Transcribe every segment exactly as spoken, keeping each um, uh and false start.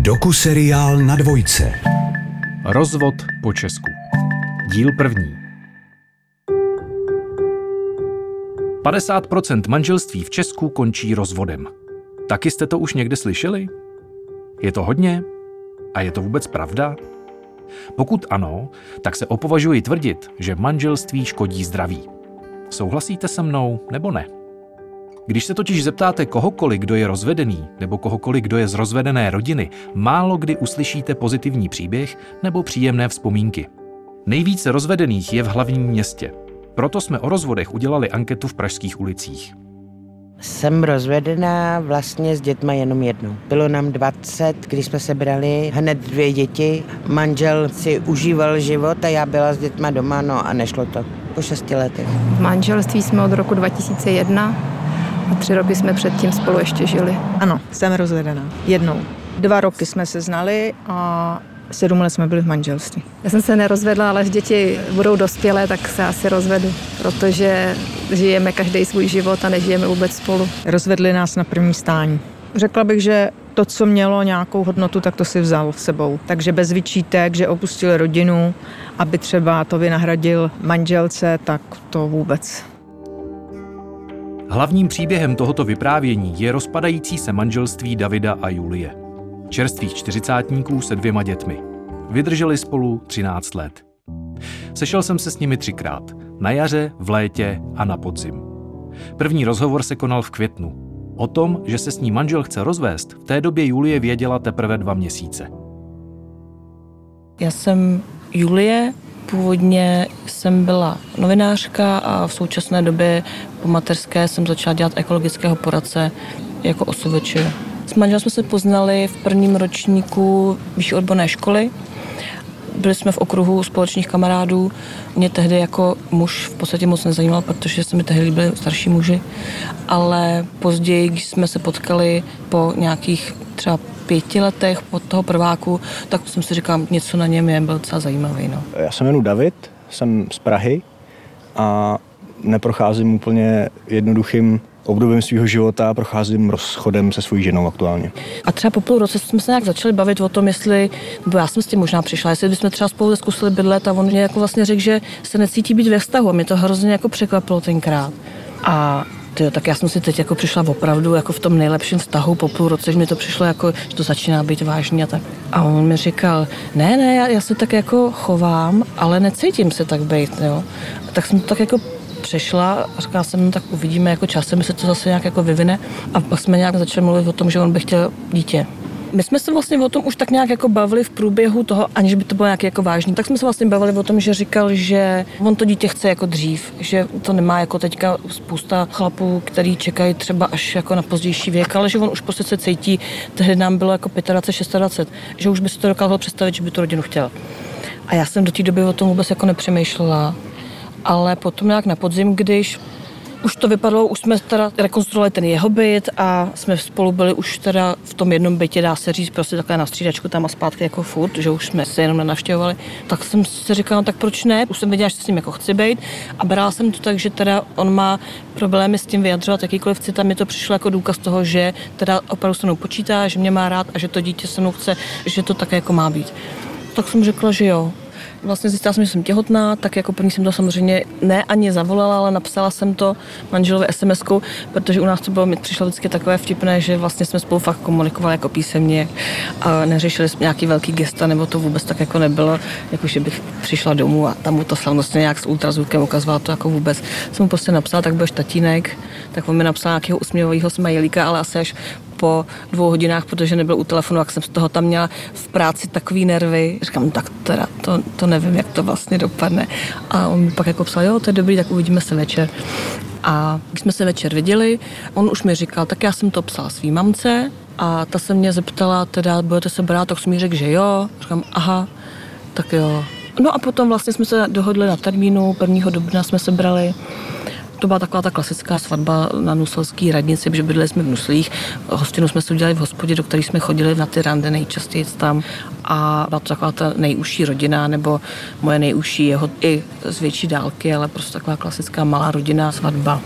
Dokuseriál na dvojce. Rozvod po Česku. Díl první. padesát procent manželství v Česku končí rozvodem. Taky jste to už někde slyšeli? Je to hodně? A je to vůbec pravda? Pokud ano, tak se opovažuji tvrdit, že manželství škodí zdraví. Souhlasíte se mnou nebo ne? Když se totiž zeptáte kohokoliv, kdo je rozvedený, nebo kohokoliv, kdo je z rozvedené rodiny, málo kdy uslyšíte pozitivní příběh nebo příjemné vzpomínky. Nejvíce rozvedených je v hlavním městě. Proto jsme o rozvodech udělali anketu v pražských ulicích. Jsem rozvedená vlastně s dětma jenom jednou. Bylo nám dvacet, když jsme se brali hned dvě děti. Manžel si užíval život a já byla s dětma doma, no a nešlo to. Po šesti letech. V manželství jsme od roku dva tisíce jedna a tři roky jsme předtím spolu ještě žili. Ano, jsem rozvedená. Jednou. Dva roky jsme se znali a sedm let jsme byli v manželství. Já jsem se nerozvedla, ale až děti budou dospělé, tak se asi rozvedu, protože žijeme každý svůj život a nežijeme vůbec spolu. Rozvedli nás na první stání. Řekla bych, že to, co mělo nějakou hodnotu, tak to si vzal s sebou. Takže bez vyčítek, že opustil rodinu, aby třeba to vynahradil manželce, tak to vůbec. Hlavním příběhem tohoto vyprávění je rozpadající se manželství Davida a Julie. Čerstvých čtyřicátníků se dvěma dětmi. Vydrželi spolu třináct let. Sešel jsem se s nimi třikrát. Na jaře, v létě a na podzim. První rozhovor se konal v květnu. O tom, že se s ní manžel chce rozvést, v té době Julie věděla teprve dva měsíce. Já jsem Julie, původně jsem byla novinářka a v současné době po mateřské jsem začala dělat ekologického poradce jako O S V Č. S manželem jsme se poznali v prvním ročníku vyšší odborné školy. Byli jsme v okruhu společných kamarádů. Mě tehdy jako muž v podstatě moc nezajímal, protože se mi tehdy líbili starší muži. Ale později, když jsme se potkali po nějakých třeba pěti letech od toho prváku, tak jsem si říkal, něco na něm je, byl docela zajímavý. No. Já se jmenuji David, jsem z Prahy a neprocházím úplně jednoduchým obdobím svého života, procházím rozchodem se svojí ženou aktuálně. A třeba po půl roce jsme se nějak začali bavit o tom, jestli, nebo já jsem s tím možná přišla, jestli bychom třeba spolu zkusili bydlet a on mě jako vlastně řekl, že se necítí být ve vztahu a mě to hrozně jako překvapilo tenkrát. A tyjo, tak já jsem si teď jako přišla opravdu jako v tom nejlepším vztahu po půl roce, že mi to přišlo jako, že to začíná být vážný a tak. A on mi říkal, ne, ne, já, já se tak jako chovám, ale necítím se tak být, jo. A tak jsem to tak jako přešla a říkala jsem, no tak uvidíme, jako časem se to zase nějak jako vyvine a pak jsme nějak začali mluvit o tom, že on by chtěl dítě. My jsme se vlastně o tom už tak nějak jako bavili v průběhu toho, aniž by to bylo nějak jako vážný. Tak jsme se vlastně bavili o tom, že říkal, že on to dítě chce jako dřív, že to nemá jako teďka spousta chlapů, který čekají třeba až jako na pozdější věk, ale že on už prostě se cítí, tehdy nám bylo jako dvacet pět, dvacet šest, že už by si to dokázal představit, že by tu rodinu chtěl. A já jsem do té doby o tom vůbec jako nepřemýšlela. Ale potom nějak na podzim, když už to vypadalo, už jsme teda rekonstruovali ten jeho byt a jsme spolu byli už teda v tom jednom bytě, dá se říct, prostě takhle na střídačku tam a zpátky jako furt, že už jsme se jenom nenavštěvovali, tak jsem si říkala, no tak proč ne? Už jsem věděla, že s ním jako chci být a brala jsem to tak, že teda on má problémy s tím vyjadřovat jakýkoliv cit a mi to přišlo jako důkaz toho, že teda opravdu se mnou počítá, že mě má rád a že to dítě se mnou chce, že to také jako má být. Tak jsem řekla, že jo. Vlastně zjistila jsem, že jsem těhotná, tak jako první jsem to samozřejmě ne ani zavolala, ale napsala jsem to manželovi es em eskou, protože u nás to bylo, mi přišlo vždycky takové vtipné, že vlastně jsme spolu fakt komunikovali jako písemně a neřešili jsme nějaký velký gesta, nebo to vůbec tak jako nebylo, jako že bych přišla domů a tam mu to slavnostně nějak s ultrazvukem ukazovala, to jako vůbec. Jsem mu prostě napsala, tak budeš tatínek, tak on mi napsal nějakého usměvavého smajlíka, ale asi až po dvou hodinách, protože nebyl u telefonu, jak jsem z toho tam měla v práci takový nervy. Říkám, tak teda, to, to nevím, jak to vlastně dopadne. A on mi pak jako psal, jo, to je dobrý, tak uvidíme se večer. A když jsme se večer viděli, on už mi říkal, tak já jsem to psala svý mamce a ta se mě zeptala, teda budete se brát, tak jsem mi řekl, že jo. Říkám, aha, tak jo. No a potom vlastně jsme se dohodli na termínu, prvního dubna jsme se brali. To byla taková ta klasická svatba na nuselské radnici, protože bydleli jsme v Nuslích. Hostinu jsme si udělali v hospodě, do které jsme chodili na ty rande nejčastěji tam. A byla to taková ta nejužší rodina, nebo moje nejužší, jeho i z větší dálky, ale prostě taková klasická malá rodinná svatba.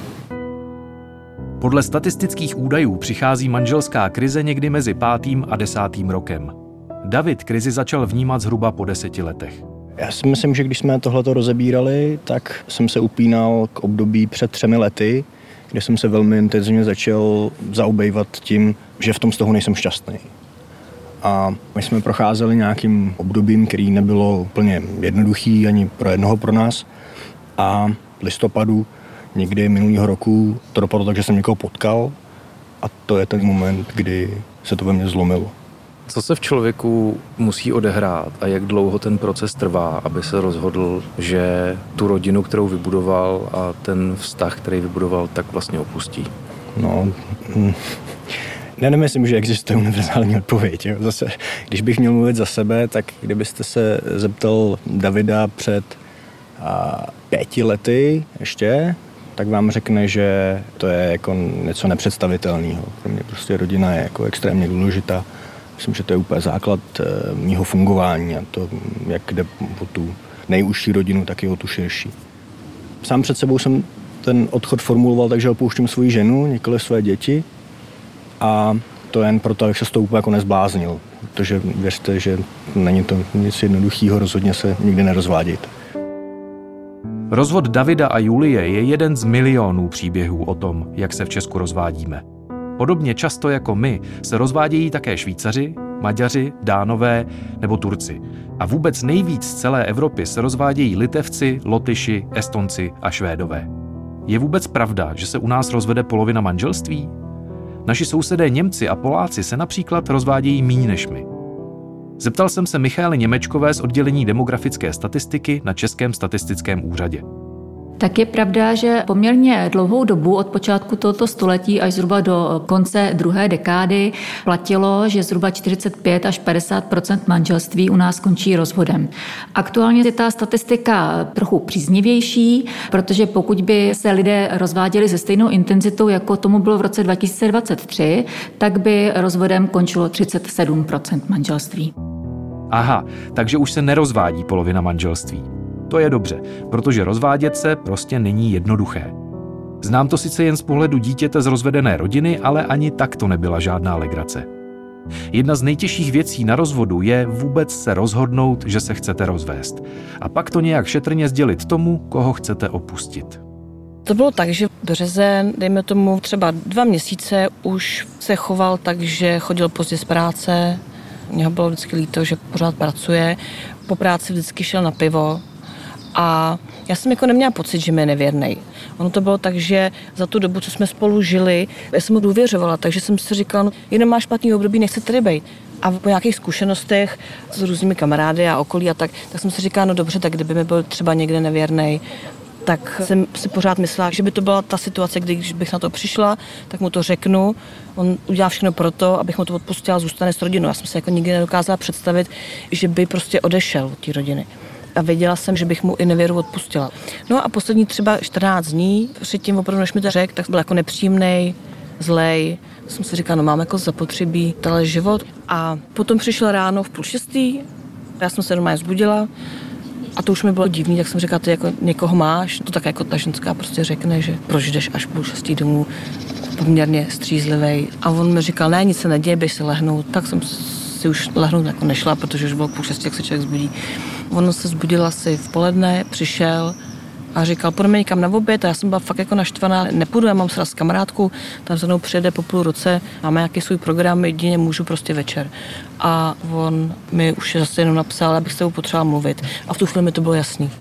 Podle statistických údajů přichází manželská krize někdy mezi pátým a desátým rokem. David krizi začal vnímat zhruba po deseti letech. Já si myslím, že když jsme tohleto rozebírali, tak jsem se upínal k období před třemi lety, kde jsem se velmi intenzivně začal zaobejvat tím, že v tom vztahu nejsem šťastný. A my jsme procházeli nějakým obdobím, který nebylo úplně jednoduchý ani pro jednoho pro nás. A v listopadu někdy minulého roku to dopadlo tak, že jsem někoho potkal a to je ten moment, kdy se to ve mně zlomilo. Co se v člověku musí odehrát a jak dlouho ten proces trvá, aby se rozhodl, že tu rodinu, kterou vybudoval a ten vztah, který vybudoval, tak vlastně opustí? No, já nemyslím, že existuje univerzální odpověď. Jo. Zase, když bych měl mluvit za sebe, tak kdybyste se zeptal Davida před a, pěti lety ještě, tak vám řekne, že to je jako něco nepředstavitelného. Pro mě prostě rodina je jako extrémně důležitá. Myslím, že to je úplně základ mýho fungování a to, jak jde o tu nejužší rodinu, tak i o tu širší. Sám před sebou jsem ten odchod formuloval tak, že opouštím svoji ženu, nikoli své děti a to jen proto, abych se z toho úplně jako nezbláznil. Protože věřte, že není to nic jednoduchého, rozhodně se nikdy nerozvádět. Rozvod Davida a Julie je jeden z milionů příběhů o tom, jak se v Česku rozvádíme. Podobně často jako my se rozvádějí také Švýcaři, Maďaři, Dánové nebo Turci. A vůbec nejvíc z celé Evropy se rozvádějí Litevci, Lotyši, Estonci a Švédové. Je vůbec pravda, že se u nás rozvede polovina manželství? Naši sousedé Němci a Poláci se například rozvádějí míň než my. Zeptal jsem se Michaely Němečkové z oddělení demografické statistiky na Českém statistickém úřadě. Tak je pravda, že poměrně dlouhou dobu od počátku tohoto století až zhruba do konce druhé dekády platilo, že zhruba čtyřicet pět až padesát procent manželství u nás končí rozvodem. Aktuálně je ta statistika trochu příznivější, protože pokud by se lidé rozváděli se stejnou intenzitou, jako tomu bylo v roce dva tisíce dvacet tři, tak by rozvodem končilo třicet sedm procent manželství. Aha, takže už se nerozvádí polovina manželství. To je dobře, protože rozvádět se prostě není jednoduché. Znám to sice jen z pohledu dítěte z rozvedené rodiny, ale ani tak to nebyla žádná legrace. Jedna z nejtěžších věcí na rozvodu je vůbec se rozhodnout, že se chcete rozvést. A pak to nějak šetrně sdělit tomu, koho chcete opustit. To bylo tak, že Březen, dejme tomu třeba dva měsíce, už se choval tak, že chodil pozdě z práce. Mně ho bylo vždycky líto, že pořád pracuje. Po práci vždycky šel na pivo. A já jsem jako neměla pocit, že mi je nevěrnej. Ono to bylo tak, že za tu dobu, co jsme spolu žili, já jsem mu důvěřovala, takže jsem si říkala, no, jenom máš špatný období, nechce tady bejt. A po nějakých zkušenostech s různými kamarády a okolí a tak, tak jsem si říkala, no dobře, tak kdyby mi byl třeba někde nevěrnej, tak jsem si pořád myslela, že by to byla ta situace, kdy když bych na to přišla, tak mu to řeknu, on udělá všechno pro to, abych mu to odpustila a zůstane s rodinou. Já jsem se jako nikdy nedokázala představit, že by prostě odešel od té rodiny. A věděla jsem, že bych mu i nevěru odpustila. No a poslední třeba čtrnáct dní, předtím opravdu, než mi to řekl, tak byl jako nepříjemnej, zlej. Jsem si říkala, no mám jako zapotřebí tenhle život. A potom přišel ráno v půl šestý, já jsem se normálně zbudila a to už mi bylo divný, tak jsem říkala, ty jako někoho máš, to tak jako ta ženská prostě řekne, že proč jdeš až půl šestý domů, poměrně střízlivej. A on mi říkal, ne, nic se neděje, běž si lehnout. Tak jsem si už lehnout jako nešla, protože už bylo půl šestý, jak se člověk zbudí. On se zbudil asi v poledne, přišel a říkal, půjdeme někam na oběd a já jsem byla fakt jako naštvaná, nepůjdu, já mám sraz s kamarádkou, tam za mnou přijede po půl roce, máme nějaký svůj program, jedině můžu prostě večer. A on mi už zase jenom napsal, abych s tebou potřebovala mluvit a v tu chvíli mi to bylo jasný.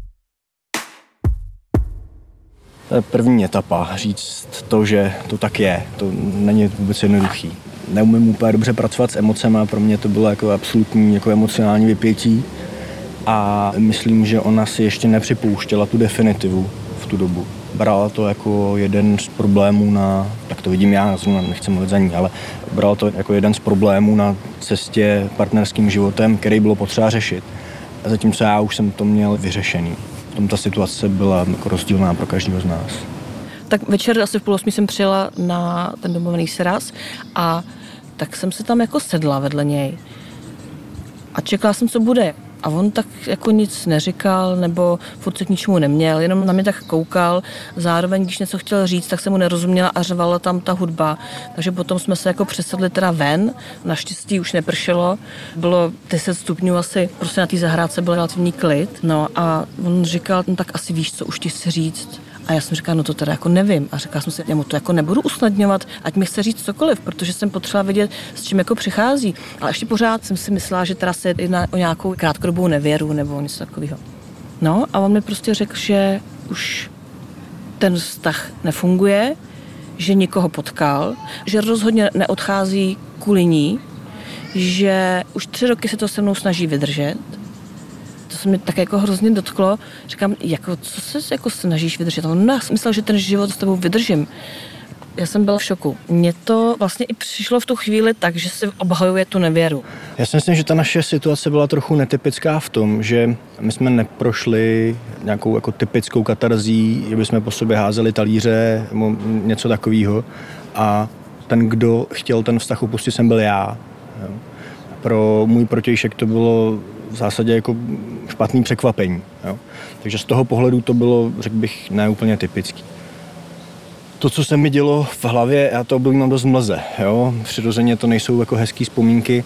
To je první etapa, říct to, že to tak je, to není vůbec jednoduchý. Neumím úplně dobře pracovat s emocemi, pro mě to bylo jako absolutní jako emocionální vypětí. A myslím, že ona si ještě nepřipouštěla tu definitivu v tu dobu. Brala to jako jeden z problémů na, tak to vidím já, nechci mluvit za ní, ale brala to jako jeden z problémů na cestě partnerským životem, který bylo potřeba řešit. A zatímco já už jsem to měl vyřešený. V tom ta situace byla jako rozdílná pro každého z nás. Tak večer asi v půl osmi jsem přijela na ten domluvený sraz a tak jsem se tam jako sedla vedle něj. A čekala jsem, co bude. A on tak jako nic neříkal, nebo furt se k ničemu neměl, jenom na mě tak koukal. Zároveň, když něco chtěl říct, tak se mu nerozuměla a řvala tam ta hudba. Takže potom jsme se jako přesedli teda ven. Naštěstí už nepršelo. Bylo deset stupňů asi, prostě na té zahrádce byl relativní klid. No a on říkal, no tak asi víš, co už ti chci říct. A já jsem říkala, no to teda jako nevím. A říkala jsem si, já mu to jako nebudu usnadňovat, ať mi chce říct cokoliv, protože jsem potřeba vědět, s čím jako přichází. Ale ještě pořád jsem si myslela, že teda se jedná o nějakou krátkodobou nevěru nebo něco takového. No a on mi prostě řekl, že už ten vztah nefunguje, že někoho potkal, že rozhodně neodchází kvůli ní, že už tři roky se to se mnou snaží vydržet. To se mi tak jako hrozně dotklo. Říkám, jako, co se jako snažíš vydržet? On no, myslel, že ten život s tebou vydržím. Já jsem byla v šoku. Mně to vlastně i přišlo v tu chvíli tak, že si obhajuje tu nevěru. Já si myslím, že ta naše situace byla trochu netypická v tom, že my jsme neprošli nějakou jako typickou katarzí, že bychom po sobě házeli talíře nebo něco takového. A ten, kdo chtěl ten vztah opustit, jsem byl já. Jo. Pro můj protějšek to bylo v zásadě jako špatný překvapení. Jo. Takže z toho pohledu to bylo, řekl bych, neúplně typický. To, co se mi dělo v hlavě, já to období mám dost mlze. Jo. Přirozeně to nejsou jako hezký vzpomínky,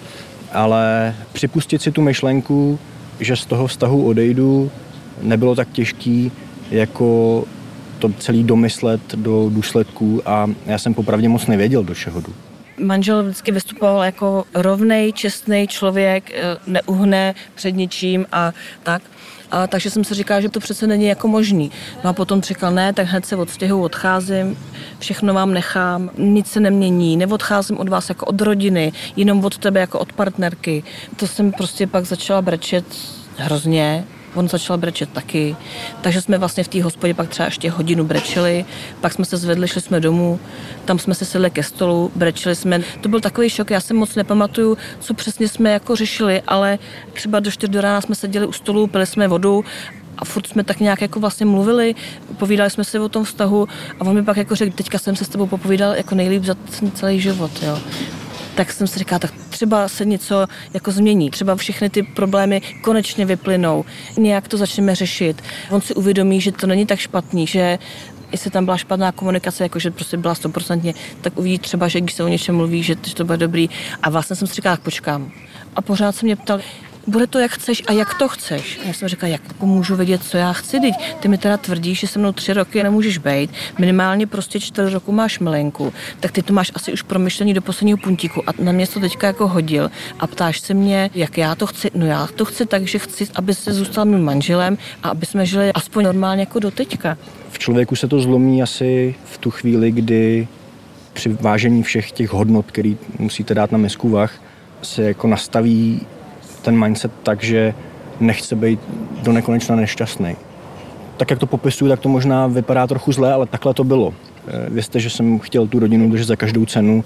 ale připustit si tu myšlenku, že z toho vztahu odejdu, nebylo tak těžký, jako to celý domyslet do důsledků a já jsem popravdě moc nevěděl, do čeho jdu. Manžel vždycky vystupoval jako rovnej, čestný člověk, neuhne před ničím a tak. A takže jsem si říkala, že to přece není jako možný. No a potom říkal, ne, tak hned se od stěhu odcházím, všechno vám nechám, nic se nemění, neodcházím od vás jako od rodiny, jenom od tebe jako od partnerky. To jsem prostě pak začala brečet hrozně. On začal brečet taky, takže jsme vlastně v té hospodě pak třeba ještě hodinu brečeli, pak jsme se zvedli, šli jsme domů, tam jsme se sedli ke stolu, brečeli jsme. To byl takový šok, já si moc nepamatuju, co přesně jsme jako řešili, ale třeba do čtyř do rána jsme seděli u stolu, pili jsme vodu a furt jsme tak nějak jako vlastně mluvili, povídali jsme si o tom vztahu a on mi pak jako řekl, teďka jsem se s tebou popovídal jako nejlíp za celý život, jo. Tak jsem si říkala, tak třeba se něco jako změní, třeba všechny ty problémy konečně vyplynou, nějak to začneme řešit. On si uvědomí, že to není tak špatný, že jestli tam byla špatná komunikace, jakože prostě byla stoprocentně, tak uvidí třeba, že když se o něčem mluví, že to bude dobrý. A vlastně jsem si říkala, tak počkám. A pořád se mě ptal, bude to jak chceš a jak to chceš. A já jsem říkala, jak můžu vědět, co já chci, teď ty mi teda tvrdíš, že se mnou tři roky nemůžeš bejt, minimálně prostě čtyři roku máš milenku, tak ty to máš asi už promyšlení do posledního puntíku a na mě to teďka jako hodil a ptáš se mě, jak já to chci. No já to chci tak, že chci, aby se zůstal mým manželem a aby jsme žili aspoň normálně jako do teďka. V člověku se to zlomí asi v tu chvíli, kdy při vážení všech těch hodnot, který musíte dát na misku vah, se jako nastaví ten mindset tak, že nechce být do nekonečna nešťastný. Tak, jak to popisuju, tak to možná vypadá trochu zlé, ale takhle to bylo. Vězte, že jsem chtěl tu rodinu držet za každou cenu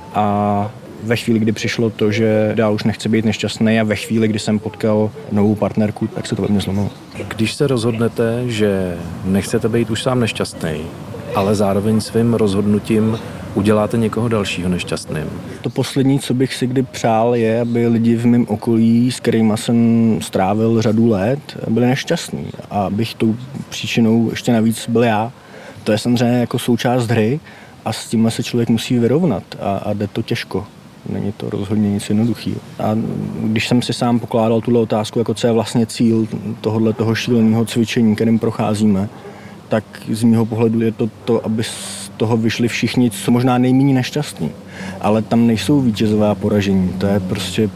a ve chvíli, kdy přišlo to, že dál už nechce být nešťastný a ve chvíli, kdy jsem potkal novou partnerku, tak se to ve mně zlomilo. Když se rozhodnete, že nechcete být už sám nešťastný, ale zároveň svým rozhodnutím uděláte někoho dalšího nešťastným. To poslední, co bych si kdy přál, je, aby lidi v mém okolí, s kterými jsem strávil řadu let, byli nešťastní. A abych tou příčinou ještě navíc byl já. To je samozřejmě jako součást hry a s tímhle se člověk musí vyrovnat a, a jde to těžko. Není to rozhodně nic jednoduchého. A když jsem si sám pokládal tuhle otázku, jako co je vlastně cíl tohohle toho šíleného cvičení, kterým procházíme, tak z mého pohledu je to to, aby z toho vyšli všichni, co možná nejméně nešťastní. Ale tam nejsou vítězové a poražení. To je prostě...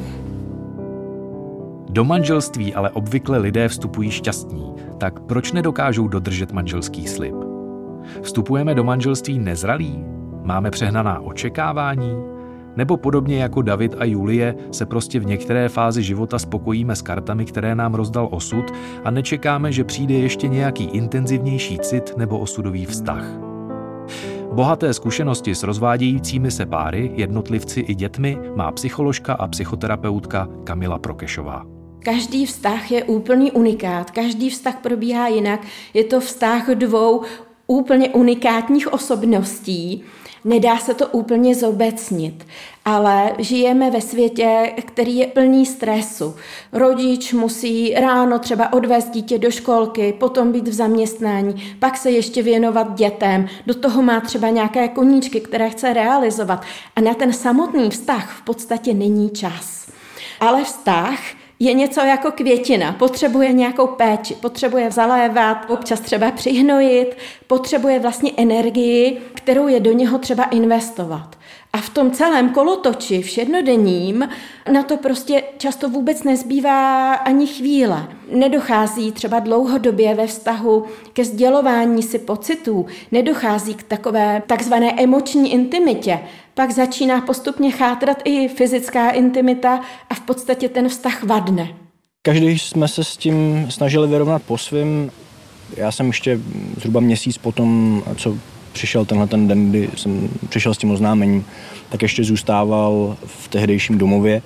Do manželství ale obvykle lidé vstupují šťastní. Tak proč nedokážou dodržet manželský slib? Vstupujeme do manželství nezralí? Máme přehnaná očekávání? Nebo podobně jako David a Julie se prostě v některé fázi života spokojíme s kartami, které nám rozdal osud a nečekáme, že přijde ještě nějaký intenzivnější cit nebo osudový vztah. Bohaté zkušenosti s rozvádějícími se páry, jednotlivci i dětmi má psycholožka a psychoterapeutka Kamila Prokešová. Každý vztah je úplný unikát, každý vztah probíhá jinak. Je to vztah dvou úplně unikátních osobností. Nedá se to úplně zobecnit, ale žijeme ve světě, který je plný stresu. Rodič musí ráno třeba odvést dítě do školky, potom být v zaměstnání, pak se ještě věnovat dětem, do toho má třeba nějaké koníčky, které chce realizovat a na ten samotný vztah v podstatě není čas. Ale vztah je něco jako květina, potřebuje nějakou péči, potřebuje zalévat, občas třeba přihnojit, potřebuje vlastně energii, kterou je do něho třeba investovat. A v tom celém kolotoči všednodenním na to prostě často vůbec nezbývá ani chvíle. Nedochází třeba dlouhodobě ve vztahu ke sdělování si pocitů, nedochází k takové takzvané emoční intimitě. Pak začíná postupně chátrat i fyzická intimita a v podstatě ten vztah vadne. Každý jsme se s tím snažili vyrovnat po svým. Já jsem ještě zhruba měsíc potom, co přišel tenhle ten den, kdy jsem přišel s tím oznámením, tak ještě zůstával v tehdejším domově,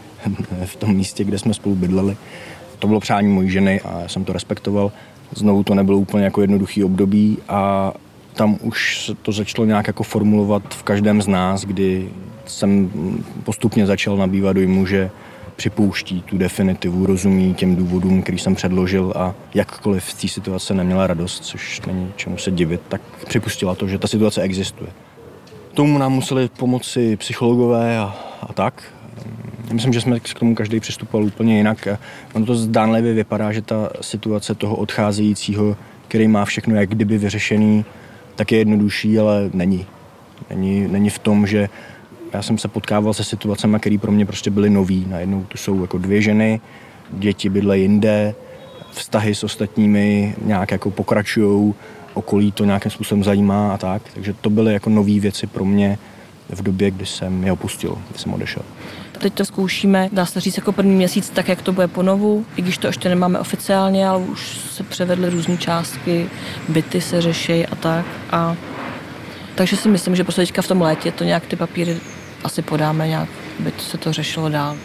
v tom místě, kde jsme spolu bydleli. To bylo přání mojí ženy a já jsem to respektoval. Znovu to nebylo úplně jako jednoduchý období a tam už se to začalo nějak jako formulovat v každém z nás, kdy jsem postupně začal nabývat dojmu, že připouští tu definitivu, rozumí těm důvodům, který jsem předložil a jakkoliv v té situace neměla radost, což není čemu se divit, tak připustila to, že ta situace existuje. Tomu nám museli pomoci psychologové a, a tak. Myslím, že jsme k tomu každý přistupoval úplně jinak. Ono to zdánlivě vypadá, že ta situace toho odcházejícího, který má všechno jak kdyby vyřešený, tak je jednodušší, ale není. Není, není v tom, že já jsem se potkával se situacemi, které pro mě prostě byly nový. Najednou tu jsou jako dvě ženy, děti bydlejí jinde, vztahy s ostatními nějak jako pokračujou, okolí to nějakým způsobem zajímá a tak. Takže to byly jako nové věci pro mě v době, kdy jsem je opustil, kdy jsem odešel. Teď to zkoušíme, dá se říct jako první měsíc, tak jak to bude ponovu, i když to ještě nemáme oficiálně, ale už se převedly různé částky, byty se řeší a tak. A takže si myslím, že prostě teďka v tom létě to nějak ty papíry asi podáme nějak, aby se to řešilo dál.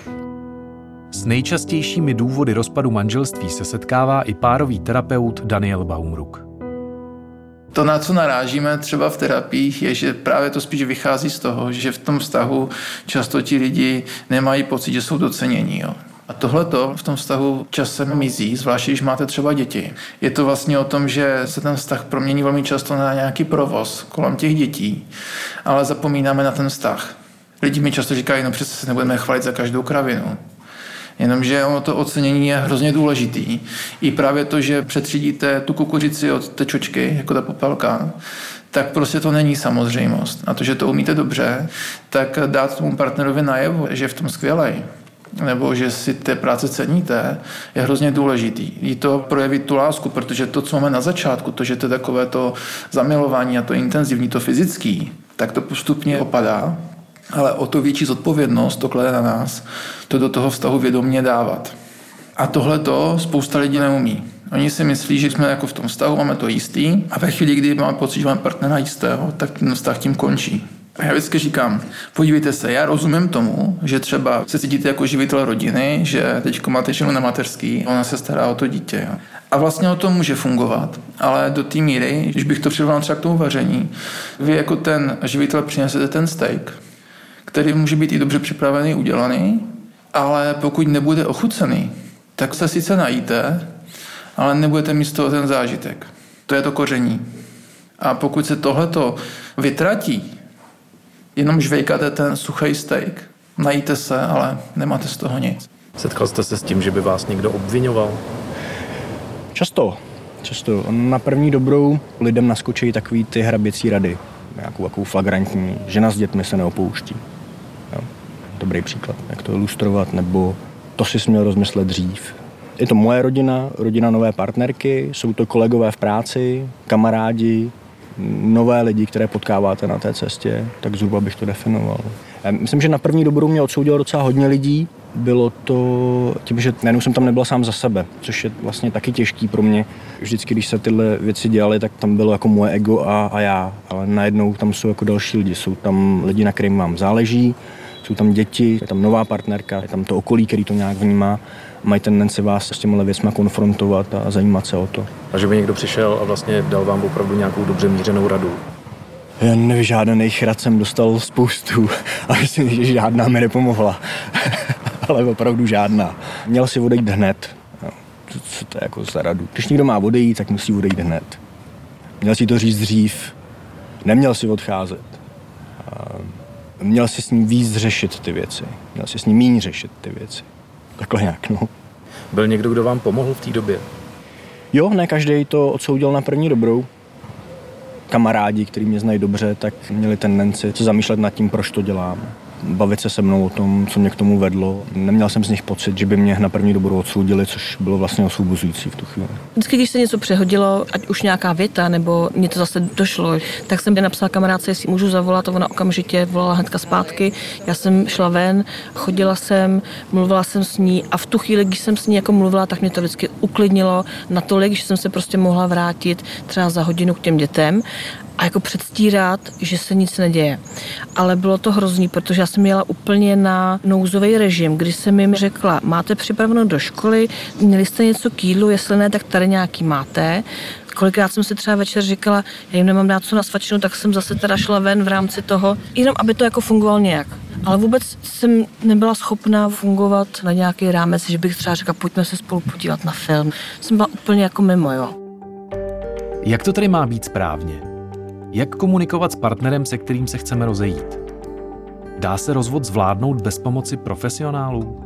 S nejčastějšími důvody rozpadu manželství se setkává i párový terapeut Daniel Baumruck. To, na co narážíme třeba v terapiích, je, že právě to spíš vychází z toho, že v tom vztahu často ti lidi nemají pocit, že jsou docenění. Jo. A tohleto v tom vztahu časem mizí, zvláště když máte třeba děti. Je to vlastně o tom, že se ten vztah promění velmi často na nějaký provoz kolem těch dětí, ale zapomínáme na ten vztah. Lidi mi často říkají, no přece se nebudeme chválit za každou kravinu. Jenomže ono to ocenění je hrozně důležitý. I právě to, že přetřídíte tu kukuřici od té čočky, jako ta popelka, tak prostě to není samozřejmost. A to, že to umíte dobře, tak dát tomu partnerovi najevo, že je v tom skvělej, nebo že si té práce ceníte, je hrozně důležitý. Jí to projevit tu lásku, protože to, co máme na začátku, to, že to je takové to zamilování a to intenzivní, to fyzický, tak to postupně opadá. Ale o to větší zodpovědnost to klade na nás, to do toho vztahu vědomě dávat. A tohle to spousta lidí neumí. Oni si myslí, že jsme jako v tom vztahu, máme to jistý a ve chvíli, kdy máme pocit, že máme partnera jistého, tak ten vztah tím končí. A já vždycky říkám, podívejte se, já rozumím tomu, že třeba se cítíte jako živitel rodiny, že teďko máte ženu na mateřský, ona se stará o to dítě. Jo. A vlastně o tom může fungovat, ale do té míry, když bych to přirovnal třeba k tomu vaření, vy jako ten živitel přinesete ten steak, který může být i dobře připravený, udělaný, ale pokud nebude ochucený, tak se sice najíte, ale nebudete mít z toho ten zážitek. To je to koření. A pokud se tohleto vytratí, jenom žvejkáte ten suchý steak, najíte se, ale nemáte z toho nic. Setkal jste se s tím, že by vás někdo obvinoval? Často. Často. Na první dobrou lidem naskočí takový ty hraběcí rady. Nějakou takovou flagrantní. Žena s dětmi se neopouští. Jo. Dobrý příklad, jak to ilustrovat, nebo to si směl rozmyslet dřív. Je to moje rodina, rodina nové partnerky, jsou to kolegové v práci, kamarádi, nové lidi, které potkáváte na té cestě, tak zhruba bych to definoval. Myslím, že na první dobrou mě odsoudilo docela hodně lidí. Bylo to tím, že najednou jsem tam nebyl sám za sebe, což je vlastně taky těžký pro mě. Vždycky, když se tyhle věci dělaly, tak tam bylo jako moje ego a, a já, ale najednou tam jsou jako další lidi. Jsou tam lidi, na kterým vám záleží, jsou tam děti, je tam nová partnerka, je tam to okolí, který to nějak vnímá. Mají tendenci vás s těmihle věcmi konfrontovat a zajímat se o to. A že by někdo přišel a vlastně dal vám opravdu nějakou dobře mířenou radu? Nevyžádaných rad jsem dostal spoustu a myslím, že žádná mi nepomohla. Ale opravdu žádná. Měl si odejít hned. No, co to je jako za radu? Když někdo má odejít, tak musí odejít hned. Měl si to říct dřív. Neměl si odcházet. Měl si s ním víc řešit ty věci. Měl si s ním míň řešit ty věci. Takhle nějak, no. Byl někdo, kdo vám pomohl v té době? Jo, ne každý to odsoudil na první dobrou. Kamarádi, kteří mě znají dobře, tak měli tendenci se zamýšlet nad tím, proč to dělám. Bavit se se mnou o tom, co mě k tomu vedlo. Neměl jsem z nich pocit, že by mě na první dobrou odsoudili, což bylo vlastně osvobozující v tu chvíli. Vždycky, když se něco přehodilo, ať už nějaká věta, nebo mě to zase došlo, tak jsem napsala kamarádce, jestli můžu zavolat, a ona okamžitě volala hnedka zpátky. Já jsem šla ven, chodila jsem, mluvila jsem s ní a v tu chvíli, když jsem s ní jako mluvila, tak mě to vždycky uklidnilo natolik, že jsem se prostě mohla vrátit třeba za hodinu k těm dětem a jako předstírat, že se nic neděje. Ale bylo to hrozný, protože já jsem jela úplně na nouzový režim, kdy jsem jim řekla, máte připraveno do školy, měli jste něco k jídlu, jestli ne, tak tady nějaký máte. Kolikrát jsem si třeba večer říkala, já jim nemám dát co na svačinu, tak jsem zase teda šla ven v rámci toho, jenom aby to jako fungovalo nějak. Ale vůbec jsem nebyla schopná fungovat na nějaký rámec, že bych třeba řekla, pojďme se spolu podívat na film. Jsem byla úplně jako mimo, jo. Jak to tedy má být správně? Jak komunikovat s partnerem, se kterým se chceme rozejít? Dá se rozvod zvládnout bez pomoci profesionálů?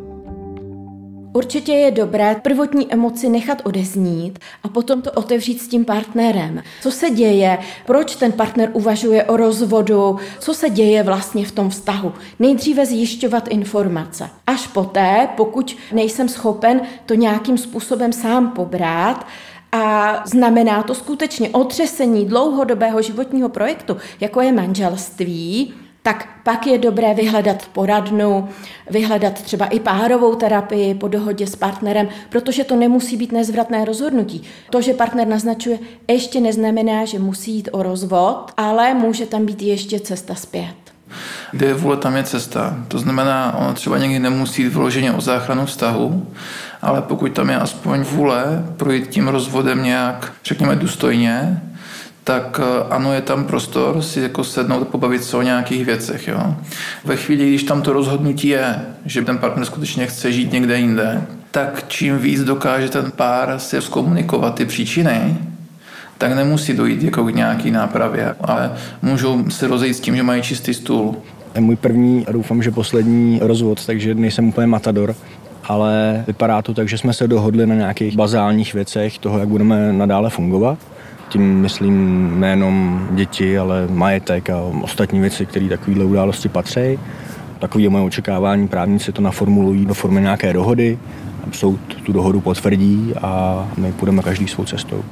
Určitě je dobré prvotní emoci nechat odeznít a potom to otevřít s tím partnerem. Co se děje, proč ten partner uvažuje o rozvodu, co se děje vlastně v tom vztahu. Nejdříve zjišťovat informace. Až poté, pokud nejsem schopen to nějakým způsobem sám pobrat, a znamená to skutečně otřesení dlouhodobého životního projektu, jako je manželství, tak pak je dobré vyhledat poradnu, vyhledat třeba i párovou terapii po dohodě s partnerem, protože to nemusí být nezvratné rozhodnutí. To, že partner naznačuje, ještě neznamená, že musí jít o rozvod, ale může tam být ještě cesta zpět. Kde je vůle, tam je cesta. To znamená, ono třeba někdy nemusí jít vyloženě o záchranu vztahu, ale pokud tam je aspoň vůle projít tím rozvodem nějak, řekněme, důstojně, tak ano, je tam prostor si jako sednout a pobavit se o nějakých věcech. Jo. Ve chvíli, když tam to rozhodnutí je, že ten partner skutečně chce žít někde jinde, tak čím víc dokáže ten pár si zkomunikovat ty příčiny, tak nemusí dojít jako k nějaký nápravě, ale můžou se rozejít s tím, že mají čistý stůl. Je můj první a doufám, že poslední rozvod, takže nejsem úplně matador, ale vypadá to tak, že jsme se dohodli na nějakých bazálních věcech toho, jak budeme nadále fungovat. Tím myslím nejenom děti, ale majetek a ostatní věci, které takovéhle události patří. Takové moje očekávání, právníci to naformulují do formy nějaké dohody, soud tu dohodu potvrdí a my půjdeme každý svou cestou.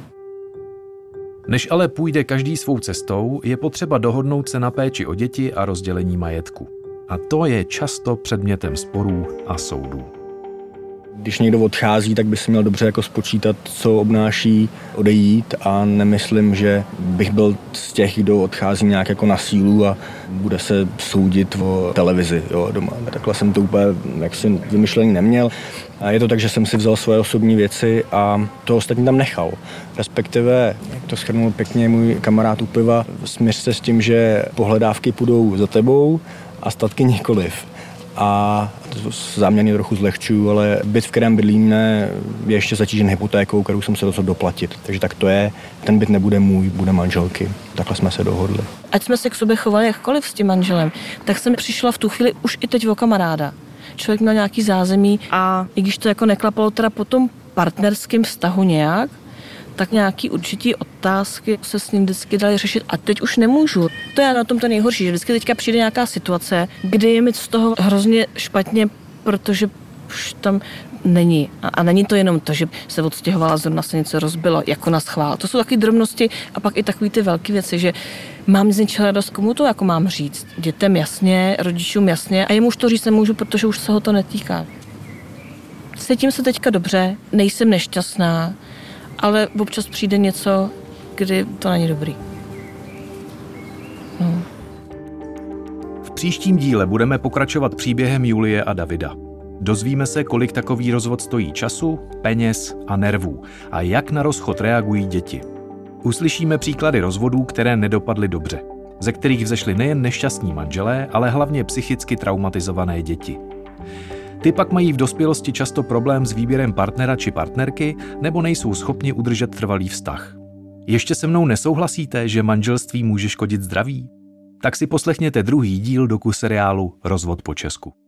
Než ale půjde každý svou cestou, je potřeba dohodnout se na péči o děti a rozdělení majetku. A to je často předmětem sporů a soudů. Když někdo odchází, tak by si měl dobře jako spočítat, co obnáší odejít a nemyslím, že bych byl z těch, kdo odchází nějak jako na sílu a bude se soudit o televizi jo, doma. Takhle jsem to úplně jaksi vymyšlený neměl. A je to tak, že jsem si vzal svoje osobní věci a to ostatní tam nechal. Respektive, jak to shrnul pěkně můj kamarád u piva, směř se s tím, že pohledávky půjdou za tebou a statky nikoliv. A to záměrně trochu zlehčuju, ale byt, v kterém bydlíme, je ještě zatížen hypotékou, kterou jsem se rozhodl doplatit. Takže tak to je, ten byt nebude můj, bude manželky. Takhle jsme se dohodli. Ať jsme se k sobě chovali jakkoliv s tím manželem, tak jsem přišla v tu chvíli už i teď o kamaráda. Člověk měl nějaký zázemí a i když to jako neklapalo teda po tom partnerském vztahu nějak, tak nějaký určitý otázky se s ním vždycky dali řešit a teď už nemůžu. To je na tom to nejhorší, že vždycky teďka přijde nějaká situace, kdy je mi z toho hrozně špatně, protože už tam není. A, a není to jenom to, že se odstěhovala, zrovna se něco rozbilo, jako na schvál. To jsou taky drobnosti a pak i takové ty velké věci, že mám z něčeho radost, komu to jako mám říct. Dětem jasně, rodičům jasně a jemu už to říct nemůžu, protože už se ho to netýká. Cítím se teďka dobře, nejsem nešťastná, ale občas přijde něco, kdy to není dobrý. No. V příštím díle budeme pokračovat příběhem Julie a Davida. Dozvíme se, kolik takový rozvod stojí času, peněz a nervů a jak na rozchod reagují děti. Uslyšíme příklady rozvodů, které nedopadly dobře. ze kterých vzešly nejen nešťastní manželé, ale hlavně psychicky traumatizované děti. Ty pak mají v dospělosti často problém s výběrem partnera či partnerky nebo nejsou schopni udržet trvalý vztah. Ještě se mnou nesouhlasíte, že manželství může škodit zdraví? Tak si poslechněte druhý díl dokuseriálu Rozvod po česku.